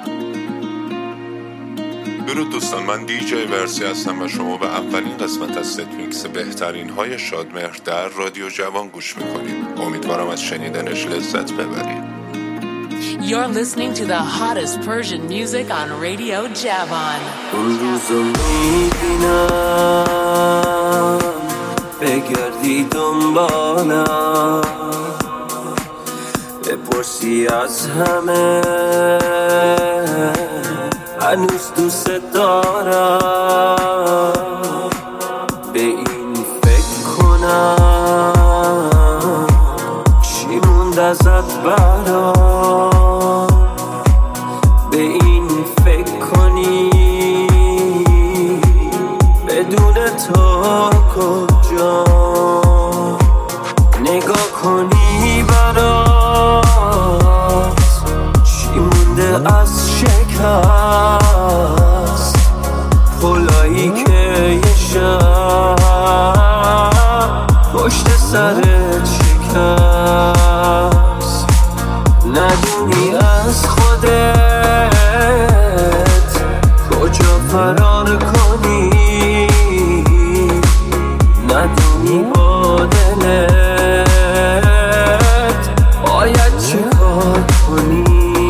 درود دوستان، من دی‌جی ورسی هستم و شما به اولین قسمت از ست میکس بهترین های شادمهر در رادیو جوان گوش میکنید. امیدوارم از شنیدنش لذت ببرید. You're listening to the hottest Persian music on Radio Javan. اون روزو میبینم بگردی دنبالم، بپرسی از همه هنوز دوست دارم، به این فکر کنم چی موند ازت برام، به این فکر کنی بدون تو کجا، نگاه کنی برات چی مونده از شکست، پلایی که یه شب پشت سرت شکست، ندونی از خودت کجا فرار کنی، ندونی با دلت باید چه کار کنی.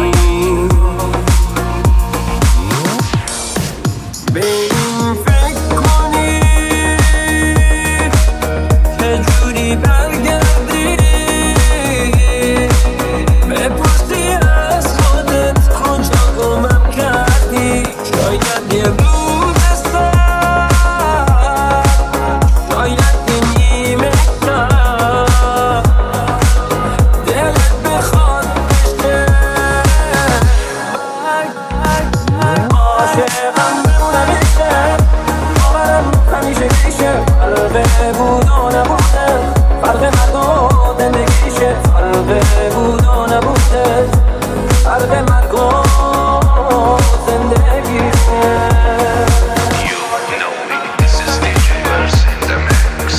به این فکر کنی که جوری برگردی، بپرسی از خودت کجا گمم کردی، شاید یه روز سر، شاید یه نیمه شب دلت بخواد بشه عاشقم بمونم یه شب، باورم همیشه میشه، فرقه بود و نبوده، فرق مرد و زندگیشه، فرقه بود و نبوده، فرق مرگ و زندگیشه. You know me, this is DJ Verse in the mix.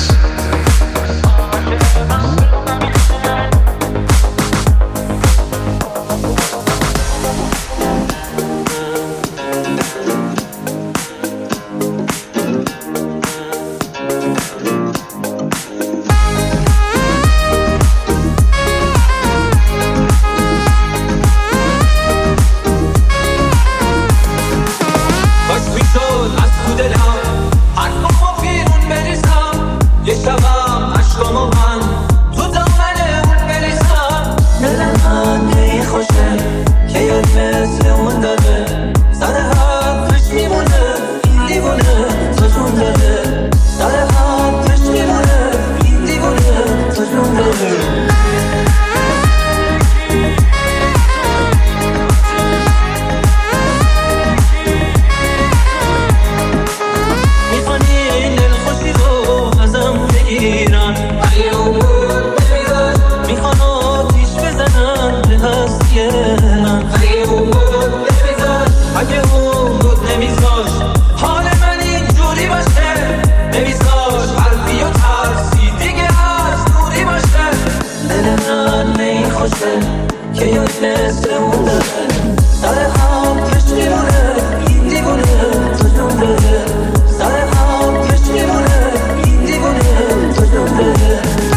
باش میشد از تو دلم حرفامو بیرون بریزم، یه شبم عشقامو من تو دامن اون بریزم، دل من هی خوشه که یاد مثل اون داده، سر حرفش میمونه این دیوونه تا جون داده، سر حرفش میمونه این دیوونه تا جون داده. میخوانی این دلخوشی رو ازم بگیرن، اگه اون بود نمیذاش، میخوان آتیش بزنن به هستی من، اگه اون بود نمیذاش، اگه اون بود نمیذاش حال من اینجوری باشه، نمیذاش حرفی و ترسی دیگه از دوری باشه، دل من نمیخوشه که یاد مثل اون داره، سر حرفش میمونه این دیوونه تا جون داره، سر حرفش میمونه این دیوونه تا جون داره.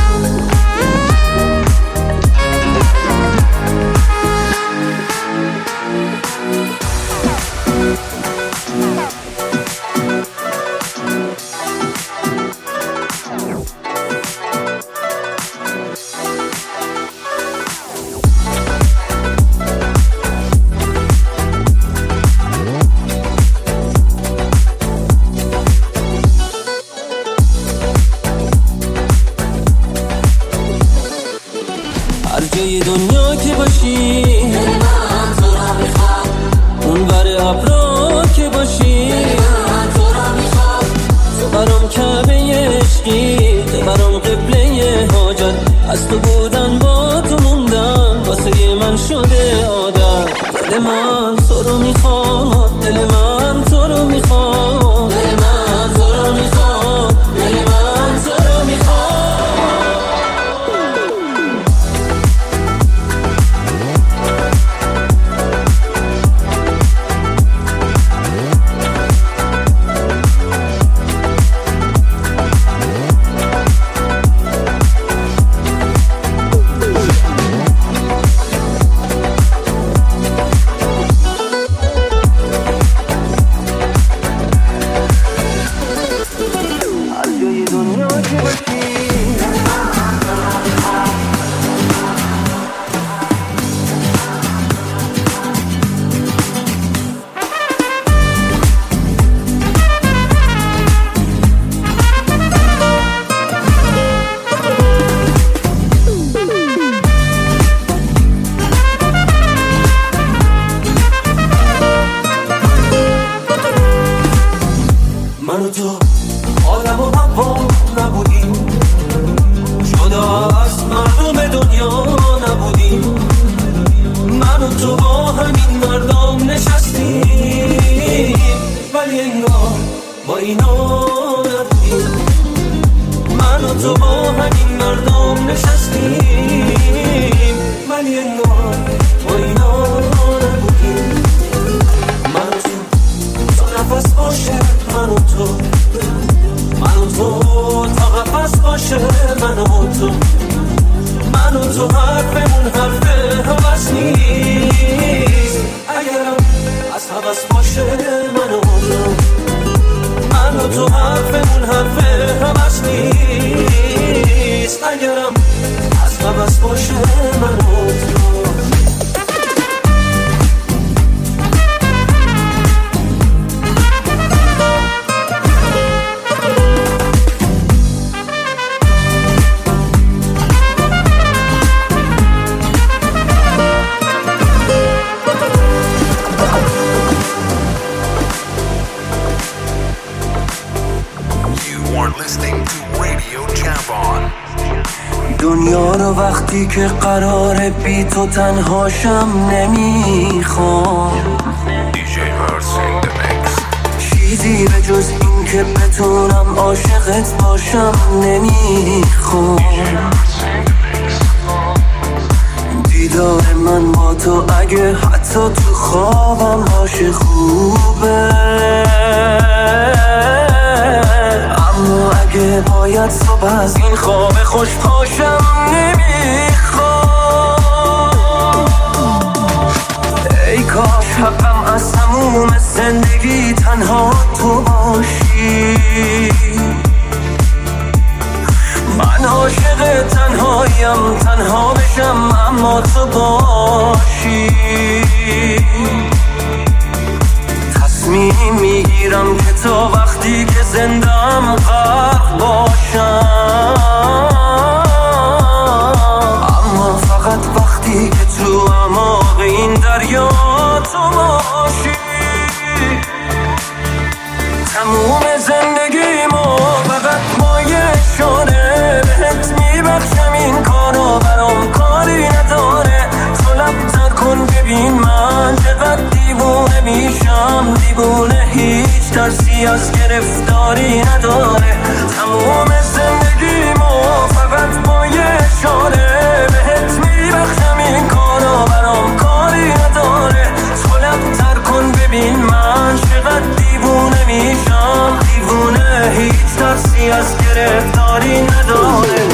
هر جای دنیا که باشی دل من تو را میخوام، اون ور ابرا که باشی دل من تو را میخوام، تو برام کعبه عشقی، تو برام قبله حاجت، از تو بودن با تو موندن واسه من شده عادت، دل من تو رو میخواد، دل من تو رو میخواد، دل من تو رو میخواد، دل من تو رو میخواد. اینا نبودیم، من و تو با همین مردم نشستیم، ولی انگار تو اینا نبودیم. من و تو نفس باشه، من و تو تا قفس باشه، من و تو حرفمون حرف هوس نیست. اگرم از هوس باشه، من و تو حرفمون حرف هوس نیست. اگرم از هوس باشه، من و تو دنیا رو وقتی که قراره بی تو تنهاشم نمیخوام، چیزی به جز این که بتونم عاشقت باشم نمیخوام. دیدار من با تو اگه حتی تو خوابم باشه خوبه، اما اگه باید صبح از این خواب خوش پاشم نمیخوام. ای کاش حقم از تموم زندگی تنها تو باشی، من عاشق تنهایم، تنها بشم اما تو باشی. تصمیم میگیرم که تا وقتی که زندم غرق باشم، اما فقط وقتی که تو اعماق این دریا تو باشی. تموم زندگیمو فقط با یه اشاره بهت میبخشم، این کارو برام کاری نداره. تو لب‌تر کن ببین من چقدر دیوونه میشم، دیوونه هیچ ترسی از گرفتاری نداره. تموم زندگیمو فقط با یه اشاره بهت میبخشم، این کارو برام کاری نداره. تو لب‌تر کن ببین من چقدر دیوونه میشم، دیوونه هیچ ترسی از گرفتاری نداره.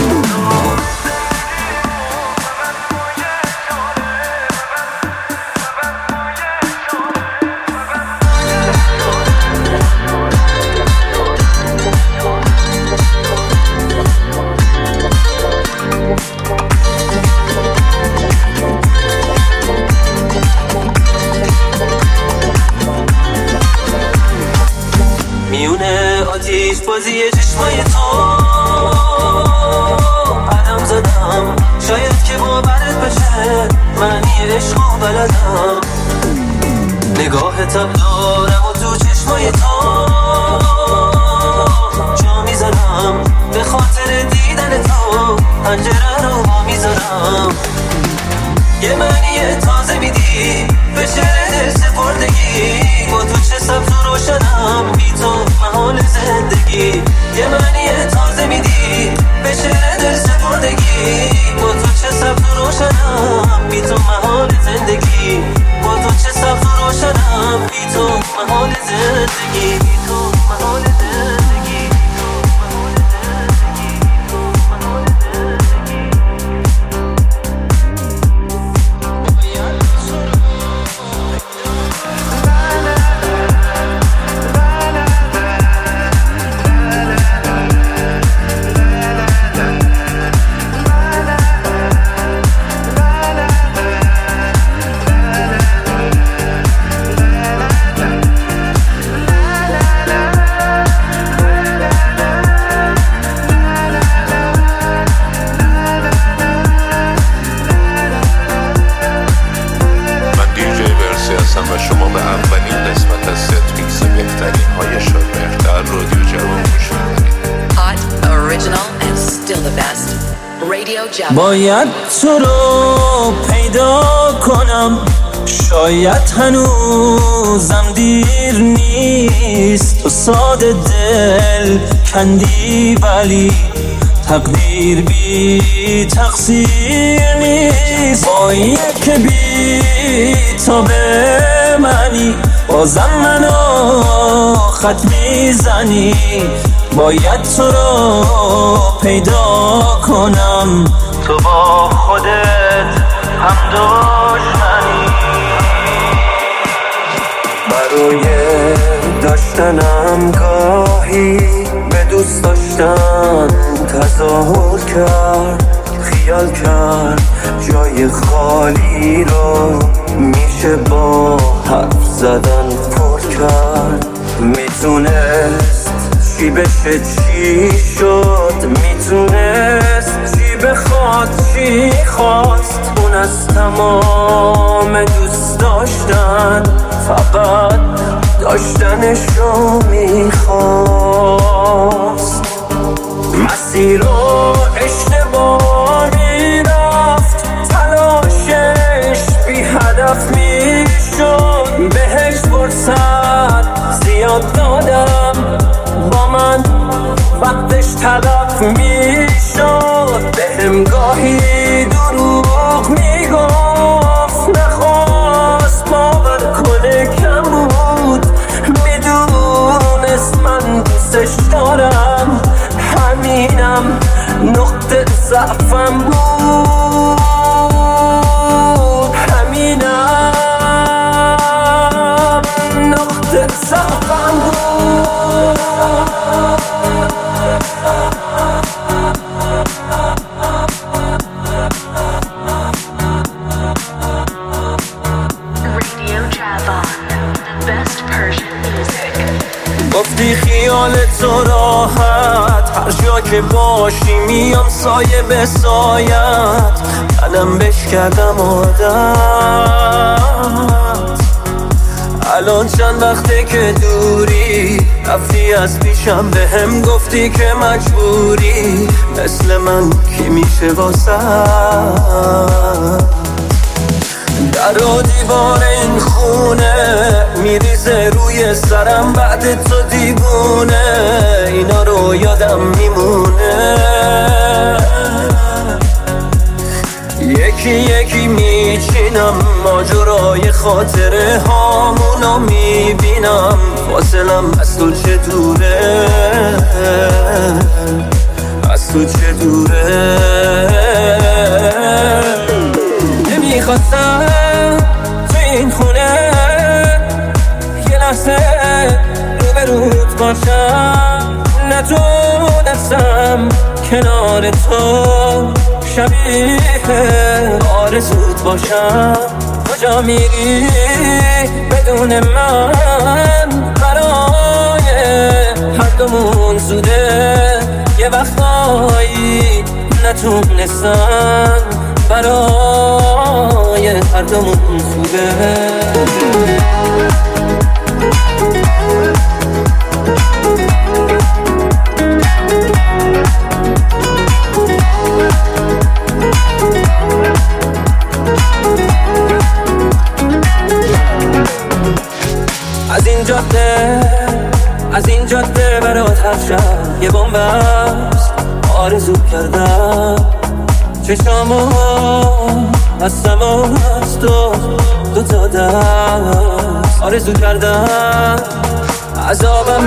میونه آتیش بازی چشمای تو قدم زدم، شاید که باورت بشه معنی عشق و بلدم. نگاهتم دارم و تو چشمای تو جا میزنم، به خاطر دیدن تو پنجره رو با میزنم. یه معنی تازه میدی به شعر دل سپردگی، با تو چه سبز و روشنم، بی تو محال زندگی. یه معنی تازه میدی به شعر دل سپردگی، با تو چه سبز و روشنم، بی تو محال زندگی. با تو چه سبز و روشنم، بی تو محال زندگی، بی تو محال زندگی. و شما به اولین قسمت از ست میکس بهترین های شادمهر در رادیو جوان گوش میکنید. Hot, original, and still the best. Radio Java. باید تو رو پیدا کنم، شاید هنوزم دیر نیست، تو ساده دل کندی ولی تقدیر بی تقصیر نیست. با یک بی تا به منی بازم منو خط میزنی، باید تو رو پیدا کنم، تو با خودت هم دشمنی. برای داشتنم گاهی به دوست داشتن تظاهر کرد، خیال کرد جای خالی رو میشه با حرف زدن پر کرد. میتونست چی بشه چی شد، میتونست چی بخواد چی خواست. اون از تمام دوست داشتن فقط داشتنشو میخواست. مسیر رو اشتباه میرفت، تلاشش بی هدف میشد. بهش فرصت زیاد دادم، با من وقتش تلف میشد. بهم گاهی دروغ میگفت، نخواست باور کنه کم بود. میدونست من دوستش دارم، همینم نقطه ضعفم بود، همینم نقطه ضعفم بود. Radio Javon, best Persian music. گفتی خیال تو راحت، هر جا که باشی میام سایه به سایت. منم بش کردم عادت، الان چند وقته که دوری، رفتی از پیشم بهم گفتی که مجبوری. مثل من کی میشه واسه در و دیوار این خونه میریزه روی سرم، بعد تو دیوونه اینا رو یادم میمونه. یکی یکی میچینم ماجرای خاطره هامونو میبینم، فاصلم از تو چه دوره، از تو چه دوره. نمیخواستم تو این خونه یه لحظه روبروت باشم، نتونستم کنار تو شبیه آرزوت باشم. کجا میری بدون من، برای هر دومون زوده. یه وقتایی نتونستم، برای هر دومون زوده. از این جاده برات هر شب یه بومبست آرزو کردم. چشامو بستم و از تو دوتا دست آرزو کردم. عذابم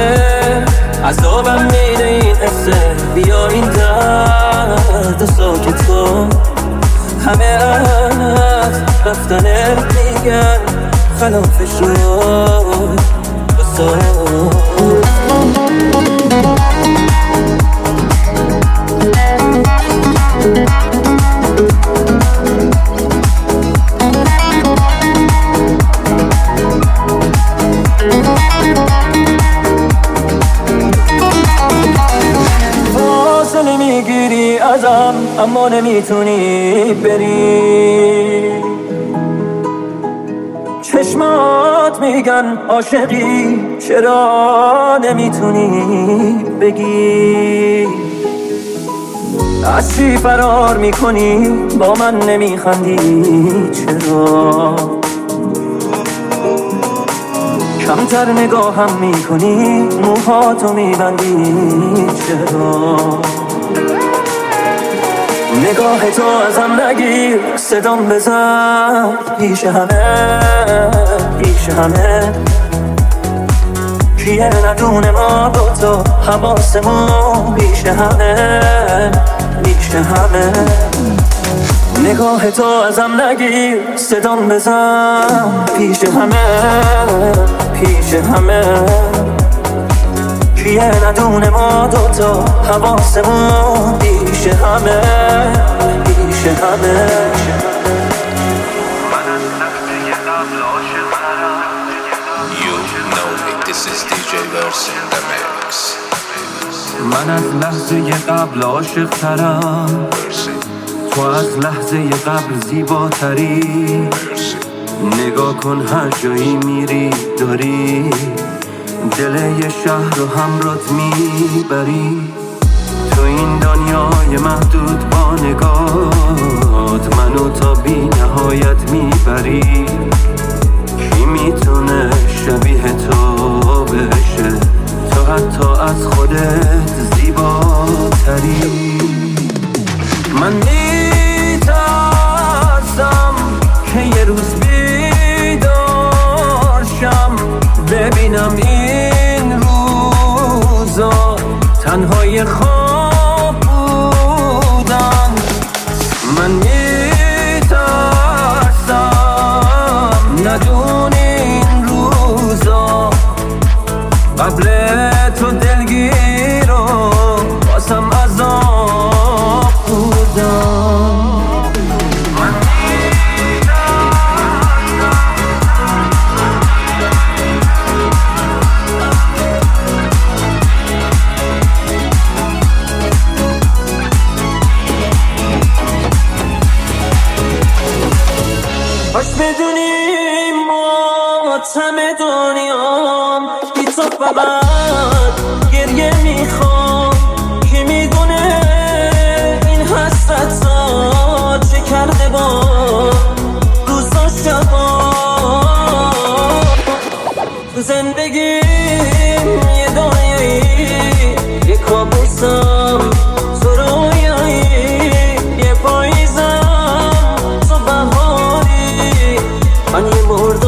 میده این حسه، بیا این درد ساکت کن. همه از رفتنت میگن خلافش رو بسار. فاصله میگیری ازم اما نمیتونی بری. چشمات میگن عاشقی، چرا نمیتونی بگی؟ از چی فرار میکنی با من نمیخندی؟ چرا بیشتر نگاهم میکنی، موهاتو میبندی چرا؟ نگاه تو ازم نگیر، صدام بزن پیش همه کیه ندونه ما دوتا حواسمون پیش همه نگاه تو ازم نگیر، صدام بزن پیش همه کیه ندونه ما دوتا حواسمون پیش همه You know me, this is DJ Verse in the mix. من از لحظه قبل عاشق ترم، تو از لحظه قبل زیباتری. نگاه کن هر جایی میری داری دل یه شهر رو همراهت میبری. تو این دنیای محدود با نگاهت منو تا بی نهایت میبری. کی میتونه شبیه تو بشه؟ تو حتی از خودت زیباتری. من میترسم که یه روز بیدار شم، ببینم این روزا تنهای خواب بودن. من میترسم ندونی این روزا قبل تو دلگیر و باسم عذاب بودن. باش بدونی ماتم دنیام بی تو فقط گریه میخوام. کی میدونه این حسرت ها چه کرده با روزا شبا. تو زندگیم یه دنیایی، یه کابوسم تو رویایی، یه پاییزم تو بهاری، من یه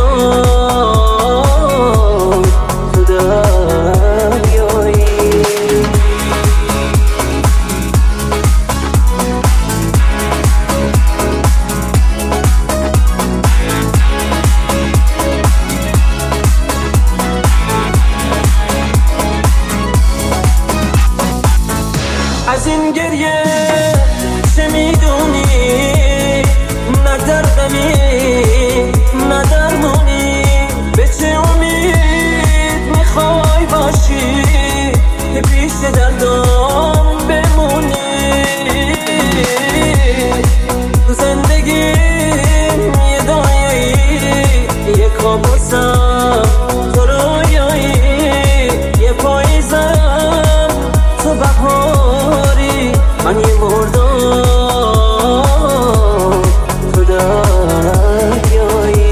مردم تو دریایی. از این گریه چه میدونی؟ نه دردمی نه درمونی، به چه امید میخوای باشی که پیش دردم بمونی؟ تو زندگیم یه دنیایی، یه کابوسم تو رویایی، یه پاییزم تو بهاری، من یه مردم تو دریایی.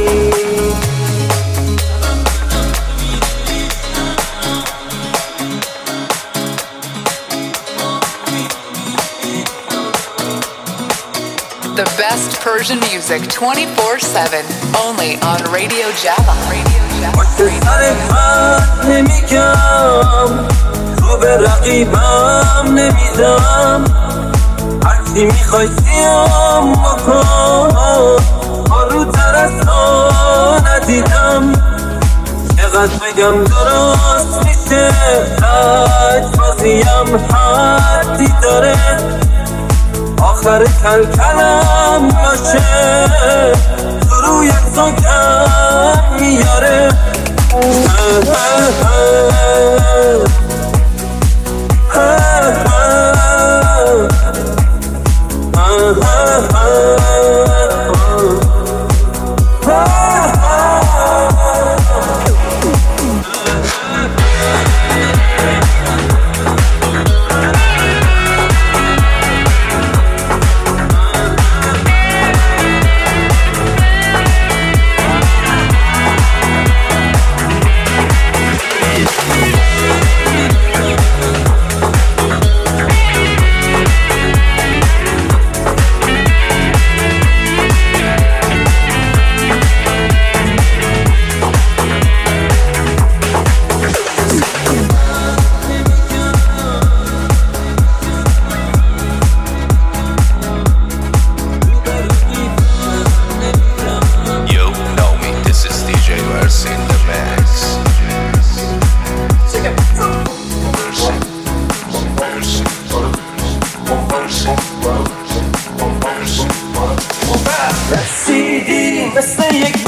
The best Persian music 24/7, only on Radio Java. سر من نمیگم، رو به رقیبم نمیدم، هرچی میخوای سیام بکن، ها رو تر از تو ندیدم. چقدر بگم درست میشه، لجبازیم حدی داره، آخر کلکلم باشه تو روی تو کم میاره.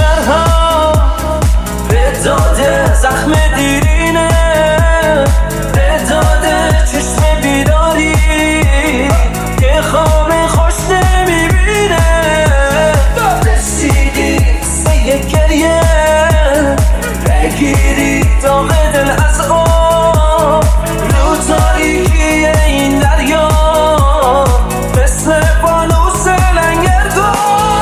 مرهم به داده زخم دیرینه، به داده چشم بیداری که خواب خوش نمیبینه. رسیدی سه گریه بگیری داغ دل از آب رو تاریکی این دریا مثل فانوس لنگردار.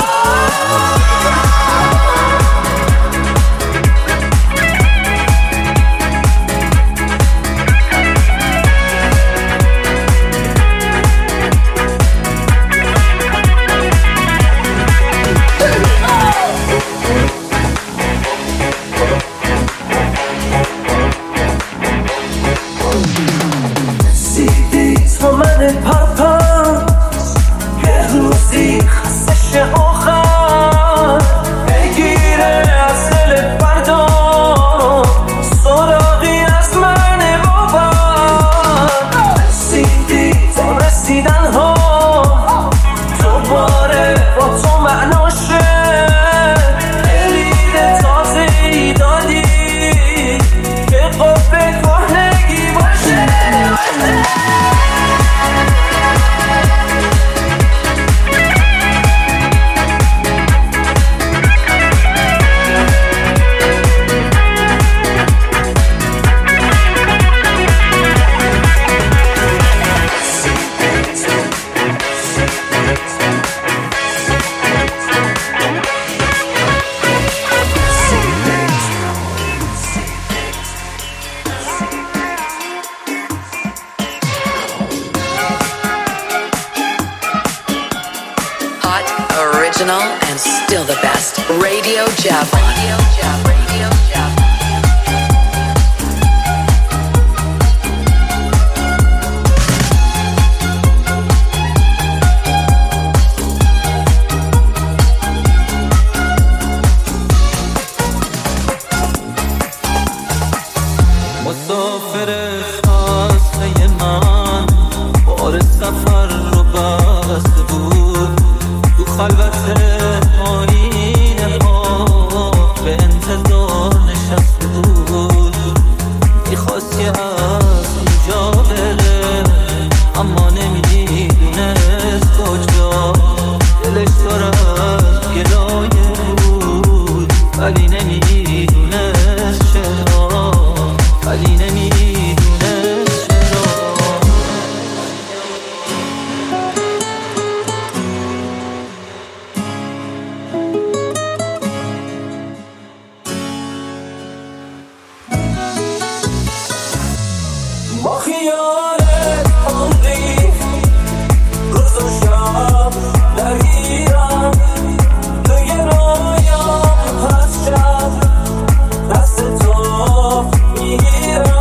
And still the best. Radio Javon. مسافر خسته من بار سفر رو بسته بود، تو خلوت آینه ها به انتظار نشسته بود. میخواستی از اینجا بره اما نمیدونست کجا، دلش پر از گلایه بود ولی نمیدونست چرا، ولی نمیدونست چرا. با خیالت عمری روز و شب درگیرم، توی رویام هست شب دست تو میگیرم.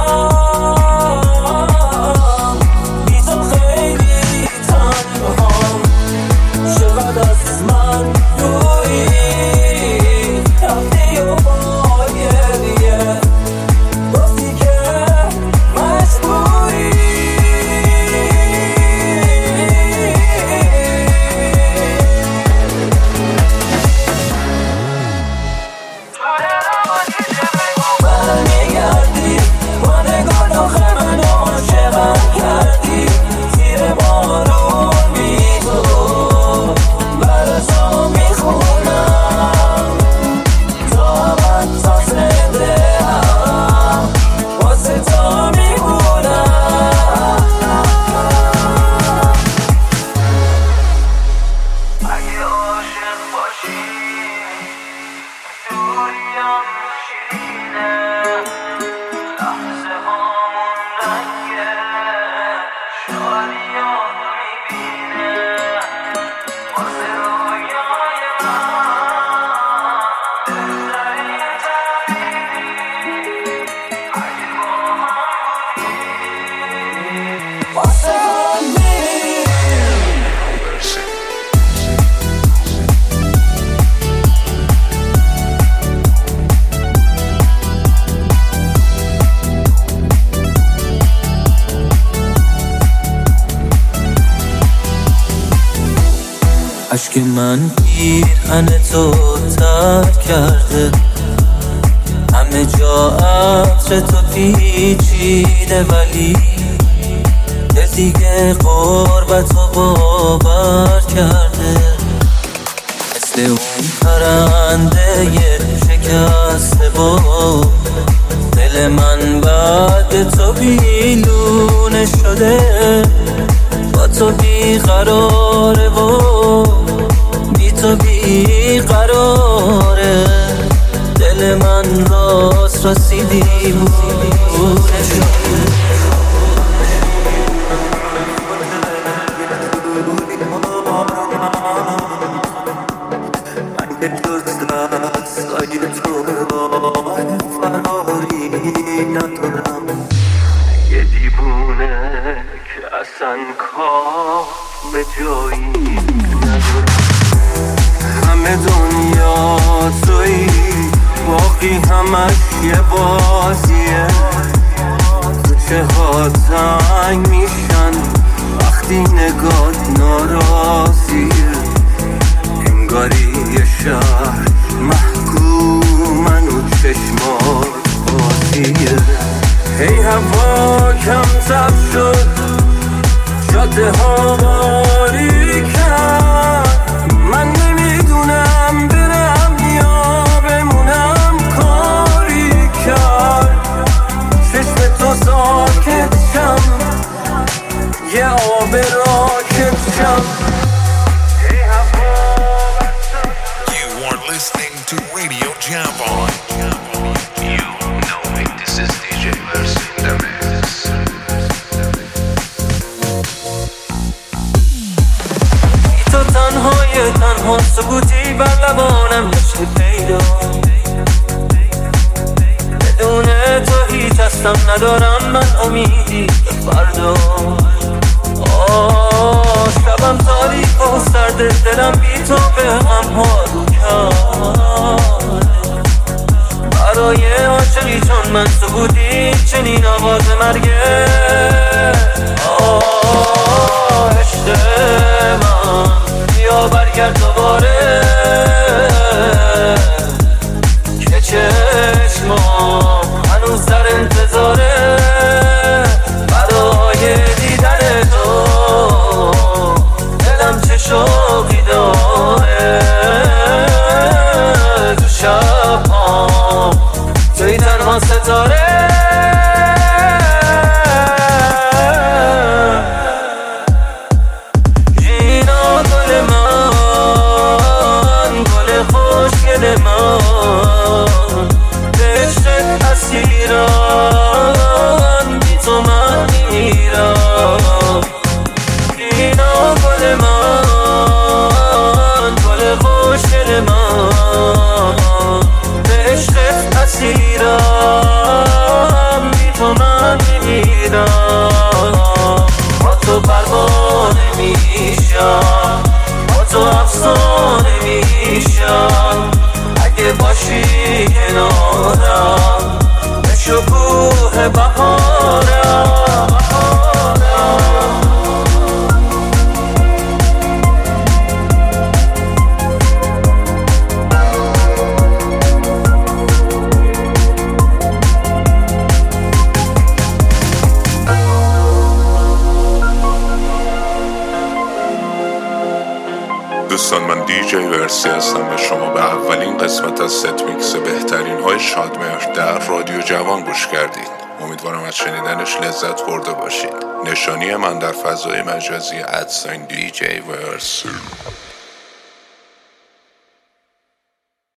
بی تو خیلی تنهام، چقدر از من دوری رفتی و با گریه گفتی که مجبوری. برمیگردی با نگاه آخه منو عاشقم کردی، زیر بارون بی تو برا تو میخونم، تا من تا زنده هم واسه تو میمونم. اگه عاشق باشی دوریام شیرینه، لحظه هامون رنگه شادیام میبینه، واسه رویای من بهترین تعبیری اگه با هم بودی، واسه هم میری. اشک من پیرهن تو ترک کرده، همه جا عطر تو پیچیده، ولی دل دیگه غربتو باور کرده. مثل اون پرنده شکسته با دل من بعد تو بیلونه شده، با تو بیقراره و بی تو بیقراره. دل من راست راستی دیوونه شده. یه دیوونه که اصلا کار به جایی ندارم. همه دنیا تویی، باقی همش یه بازیه. تو چه ها تنگ میشن وقتی نگات ناراضیه. انگاری یه شهر محکومن و چشمات بازیه. هی هوا کم تب شد، جاده ها باریکن. من نمیدونم برم یا بمونم، کاری کرد چشم تو ساکت شم، یه آب راکت شم. You are listening to Radio Javon. You know me, this is DJ Verse in the mix. تو تنها سکوتی بر لبانم نشه پیدا. بدون تو هیچ هستم ندارم من امیدی به فردا. شبم تاریک و سرد، دلم بی تو به هم حالو کرد. برای عاشقی چون من سکوتی چنین آواز مرگه. عشق من بیا برگرد دوباره، که چشمام هنوز در انتظاره برای دیدن تو. دلم چه شوقی داره، تو شب‌هام توی تنها ستاره. جینا گل من، گل خوشگل من، به عشقت اسیرم، بی تو من میرم. جینا گل من، گل خوشگل من، به عشقت اسیرم، بی تو من میمیرم. با تو پروانه میشم، با تو افسانه میشم. اگه باشی کنارم به شکوه بهارم. دوستان، من دیجی ورسی هستم و شما به اولین قسمت از ست میکس بهترین های شادمهر در رادیو جوان گوش کردید. امیدوارم از شنیدنش لذت برده باشید. نشانی من در فضای مجازی @DJ Verse.